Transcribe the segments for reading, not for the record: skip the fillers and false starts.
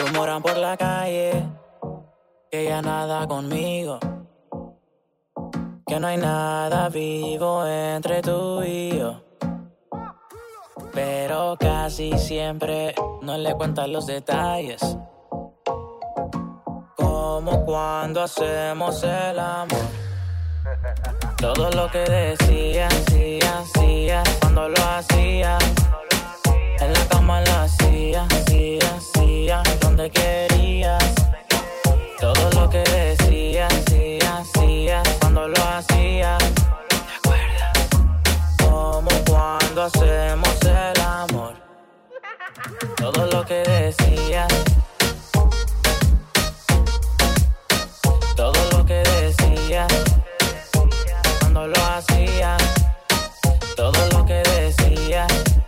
Rumoran por la calle que ya nada conmigo, que no hay nada vivo entre tú y yo. Pero casi siempre no le cuentan los detalles, como cuando hacemos el amor. Todo lo que decía, hacía, cuando lo hacía. En la cama lo hacía, donde querías. Todo lo que decía, hacía, cuando lo hacía. ¿Te acuerdas? Como cuando hacemos el amor. Todo lo que decía. Todo lo que decía. Cuando lo hacía. Todo lo que decía.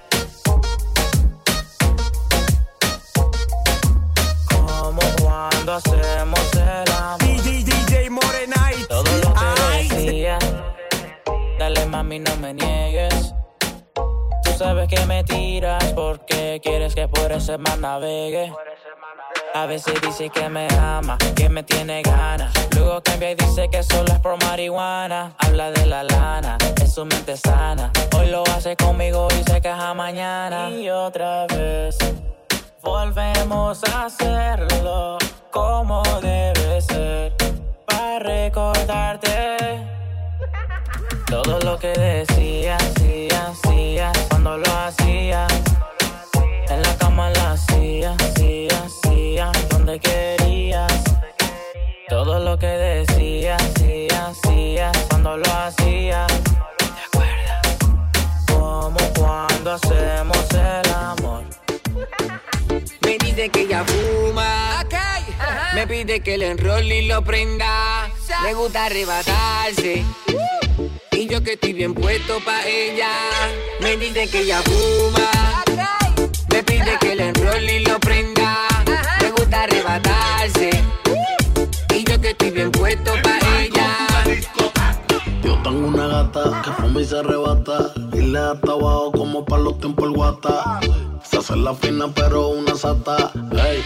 Como cuando hacemos el amor. DJ Morenite. Todo lo que decía. Dale mami, no me niegues. Tú sabes que me tiras porque quieres que por ese mar navegue. A veces dice que me ama, que me tiene ganas. Luego cambia y dice que solo es por marihuana. Habla de la lana, es su mente sana. Hoy lo hace conmigo y se queja mañana. Y otra vez volvemos a hacerlo como debe ser, para recordarte todo lo que decía, hacía, cuando lo hacía. En la cama lo hacía, donde querías. Todo lo que decía, hacía, cuando lo hacía. ¿Te acuerdas? Como cuando hacemos el amor. Me dice que ella fuma, me pide que le enrolle y lo prenda. Le gusta arrebatarse, y yo que estoy bien puesto pa' ella. Me dice que ella fuma, me pide que le enrolle y lo prenda. Le gusta arrebatarse, y yo que estoy bien puesto pa' ella. Yo tengo una gata que fuma y se arrebata, y le da hasta abajo como pa' los tiempos el guata. Se hace la fina pero una sata, ey.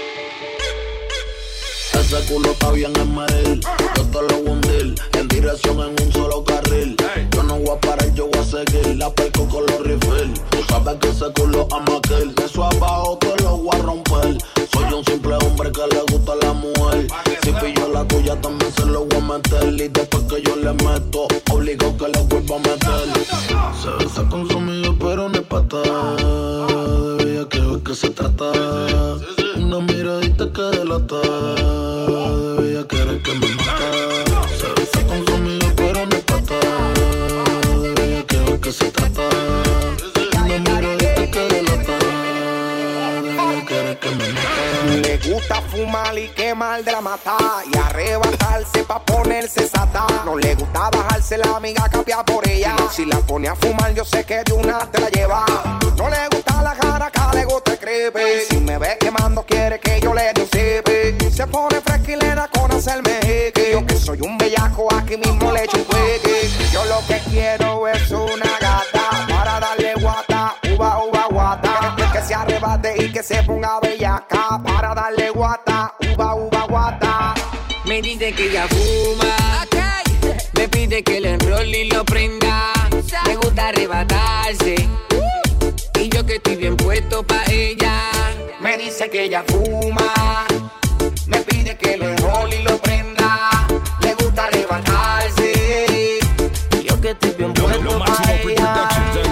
Ese culo está bien en medir, yo te lo voy a hundir, en dirección en un solo carril. Yo no voy a parar, yo voy a seguir, la perco con los refill. Tú sabes que ese culo ama aquel, de eso abajo te lo voy a romper. Soy un simple hombre que le gusta a la mujer. Si pillo la tuya también se lo voy a meter, y después que yo le meto, obligo que le vuelva a meter. Se besa con su amigo pero no es pata, de bella que ve que se trata. Una miradita que delata, de bella que eres que me mata. Se besa con su amigo pero no es pata, de bella que ve que se trata. Una miradita que delata, de bella que eres que me mata. Le gusta fumar y quemar de la mata, y arrebatarse pa' ponerse sata. No le gusta bajarse la amiga, cambiar por ella. Si la pone a fumar yo sé que de una te la lleva. No le gusta la cara, acá le gusta el creepy. Si me ve quemando quiere que yo le dé un sipi. Se pone fresca y le da con hacerme hickey. Yo que soy un bellaco aquí mismo le echo un quickie. Yo lo que quiero es una gata para darle guata, uva, guata. Que se arrebate y que se ponga bellaca para darle guata, uva, guata. Me dice que ella fuma, me pide que le enrolle y lo prenda. Le gusta arrebatarse, y yo que estoy bien puesto pa' ella. Me dice que ella fuma, me pide que lo enrolle y lo prenda. Le gusta arrebatarse, y yo que estoy bien puesto pa' ella.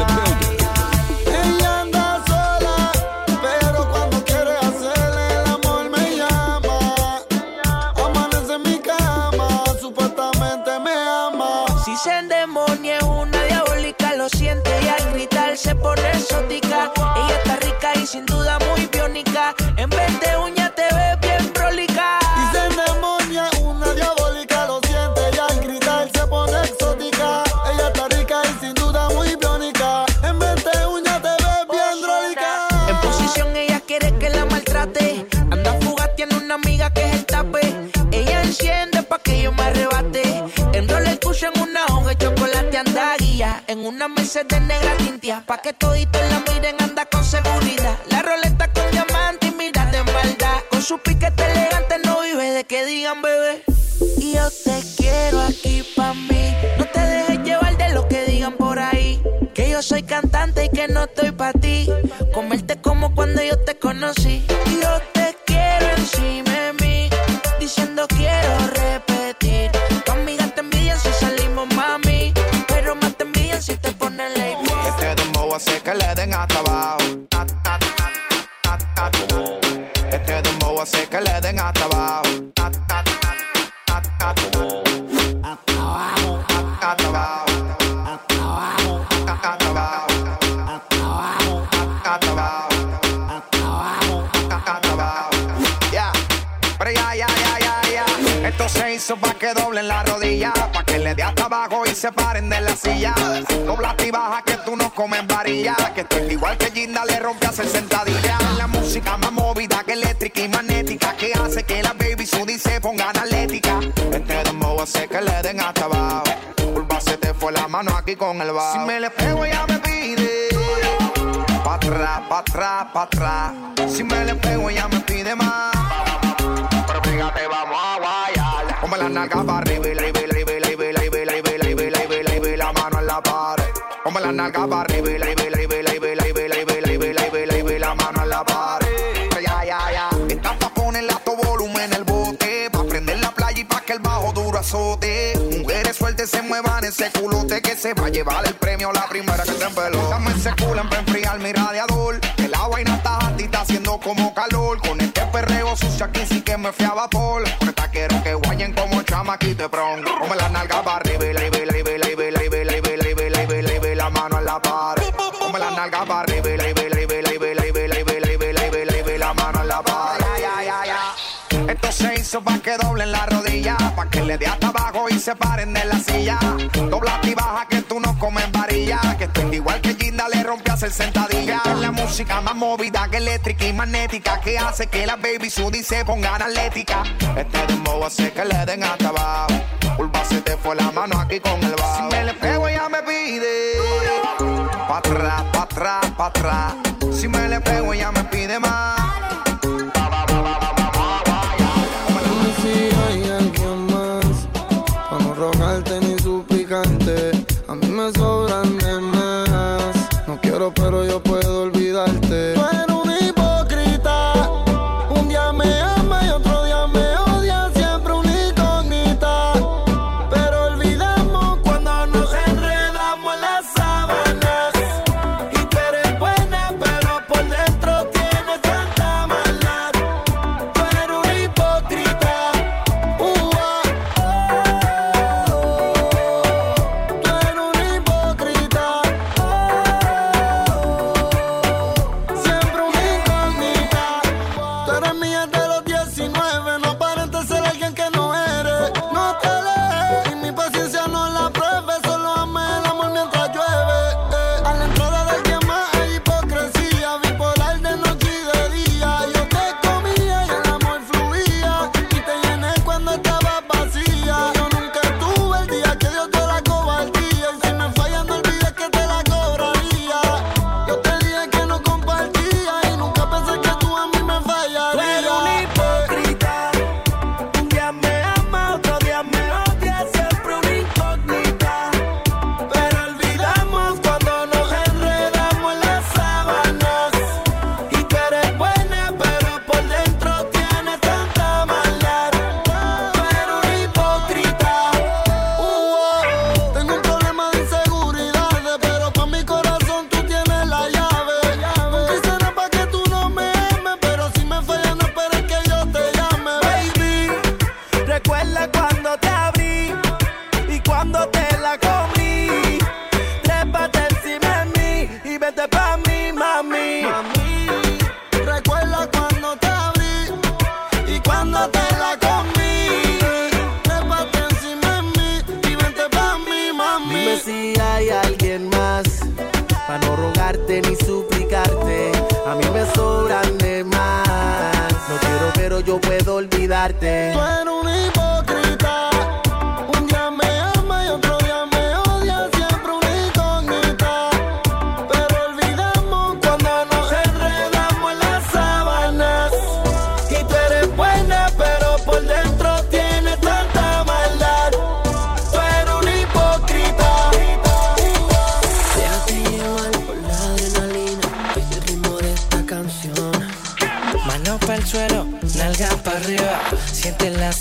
Ella anda sola, pero cuando quiere hacerle el amor me llama. Amanece en mi cama, supuestamente me ama. Si se endemonia es una diabólica, lo siente y al gritar se pone exótica. Ella está rica y sin duda muy biónica. En vez de uña te ves bien prolica. Y se endemonia es una diabólica, lo siente y al gritar se pone exótica. Ella está rica y sin duda muy biónica. En vez de uña te ves bien drólica. En posición ella quiere que la maltrate. Anda fugaz, tiene una amiga que es el tape. Ella enciende pa' que yo me arrebate. Enrola el cucho en una hoja de chocolate, anda guía. En una Mercedes negra tintia, pa' que toditos la miren, anda con seguridad. La roleta con diamante y mira de maldad. Con su piquete elegante no vive de que digan bebé. Y yo te quiero aquí pa' mí. No te dejes llevar de lo que digan por ahí. Que yo soy cantante y que no estoy pa' ti. Comerte como cuando yo te conocí. Y yo te quiero encima de mí, diciendo quiero repetir. Tu amiga te envidian si salimos, mami, pero más te envidian si te ponen ley. Este dembow hace que le den hasta abajo. Este dembow hace que le den hasta abajo. Esto se hizo pa' que doblen la rodilla, pa' que le dé hasta abajo y se paren de la silla. Dobla y baja que tú no comes varilla, que estoy igual que Ginda le rompe a hacer sentadilla. La música más movida que eléctrica y magnética, que hace que la baby Sudi se ponga analética. Este dembow hace que le den hasta abajo. Curva se te fue la mano aquí con el bajo. Si me le pego ella me pide pa' atrás, pa' atrás, pa' atrás. Si me le pego ella me pide más. Pero fíjate, vamos a guayar. Ponme la nalga para arriba, la mano en la pared. Ponme la nalga para arriba, la mano en la pared. Ya. Estás pa' ponerle a tu volumen el bote, pa' prender la playa y pa' que el bajo duro azote. Mujeres sueltas se muevan ese culote, que se va a llevar el premio la primera que se empeló. Dame ese culo para enfriar mi radiador, que la vaina está alta y está haciendo como calor. Con este perreo sucio aquí sí que me fui a vapor. Con esta quiero que guayen como chamaquito de pronto. Ponme la nalga para arriba, la mano en la pared. Ponme la nalga para arriba, la mano en la pared. Esto se hizo pa' que doblen la rodilla, pa' que le dé hasta abajo y se paren de la silla. Dobla y baja que tú no comes varilla, que estoy igual que Ginda le rompe a hacer sentadilla. La música más movida que eléctrica y magnética, que hace que la baby Sudi se ponga analética. Este dembow hace que le den hasta abajo. Curva se te fue la mano aquí con el bajo. Si me le pego ella me pide pa' atrás, pa' atrás, pa' atrás. Si me le pego ella me pide más. A mí me sobran nenas. No quiero pero yo puedo olvidarte. Tú eres un hipócrita. Un día me ama y otro día me odia. Siempre una incógnita. Pero olvidamos cuando nos enredamos en las sábanas. Y tú eres buena pero por dentro tienes tanta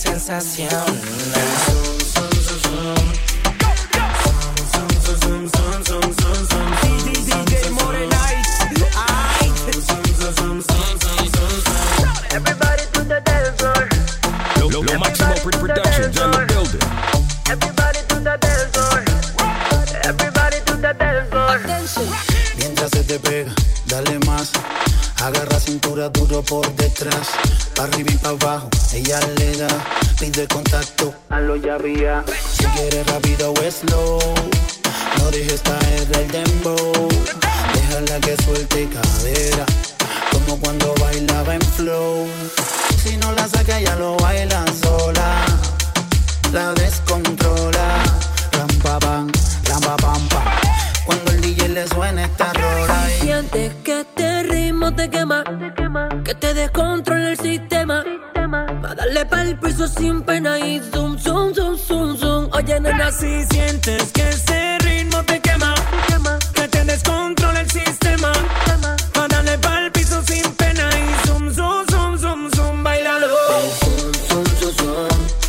sensación. DJ Morenite. Everybody to the dance floor. Lo Máximo Productions in the building. Everybody to the dance floor. Everybody to the dance floor. Mientras se te pega, dale más. Agarra cintura duro por detrás, pa' arriba y pa' abajo, ella le da. Pide contacto, hazlo ya vía. Si quieres rápido o slow, no dejes caer el dembow. Déjala que suelte cadera, como cuando bailaba en flow. Si no la saca ya lo baila sola, la descontrola. Ram pa pam, cuando el DJ le suena esta rola. Sientes que este ritmo te quema, que te descontrola el sistema. Va a darle pa'l piso sin pena y zoom, zoom, zoom, zoom, zoom. Oye, nena, si sientes que ese ritmo te quema, que te descontrola el sistema. Va a darle pa'l piso sin pena y zoom, zoom, zoom, zoom, zoom. Bailalo. Zoom, zoom, zoom, zoom.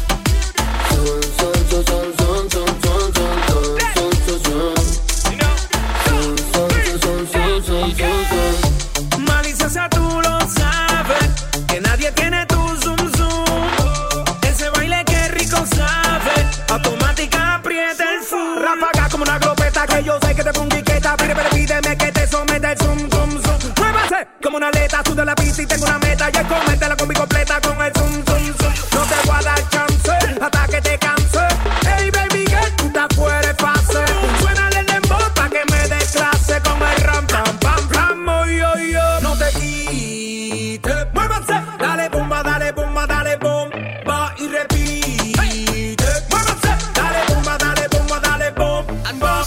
Maliciosa, tú lo sabes, que nadie tiene tu zoom zoom. Ese baile que rico sabe, automática aprieta el zoom. Ráfaga como una glopeta que yo sé que te pongo quieta. Pídeme que te someta el zoom zoom zoom. Muévase como una aleta, sudo la pista y tengo una meta. Y es comértela con mi completa con el zoom zoom zoom. No te voy a dar chance hasta que te canse. Hey baby girl, tú estás fuera de fase. Suénale el dembow pa' que me des clase con el ram pam pam pam. No te quites, muévanse. Dale bomba y repite. Muévanse, dale bomba, dale bomba.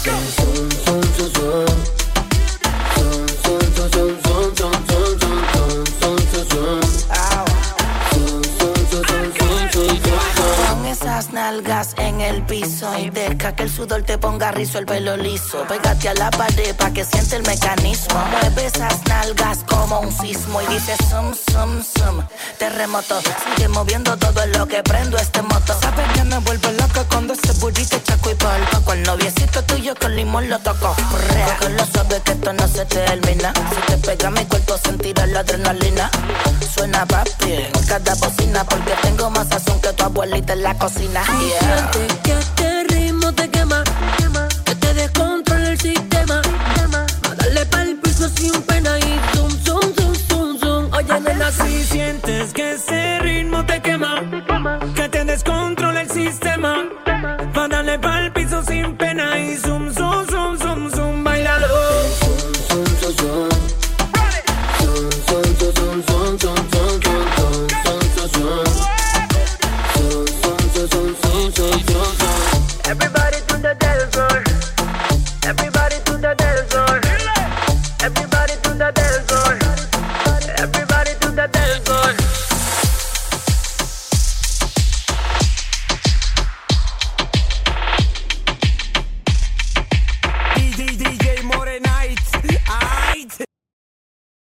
Con esas nalgas en el piso y deja que el sudor te ponga rizo, el pelo liso. Pégate a la pared pa' que siente el mecanismo. Mueve esas nalgas como un sismo y dice sum, sum, sum. Terremoto, sigue moviendo todo en lo que prendo este moto. Sabes que me vuelvo loco cuando ese burrito chaco y polvo. Con el noviecito tuyo con limón lo toco. Porque lo sabes que esto no se termina. Si te pega mi cuerpo sentirás la adrenalina. Suena papi en cada bocina porque tengo más sazón que tu abuelita en la cocina. Sientes que este ritmo te quema, que te descontrola el sistema. A darle pa'l piso sin pena y zoom, zoom, zoom, zoom, zoom. Oye, nena, si sientes que ese ritmo te quema,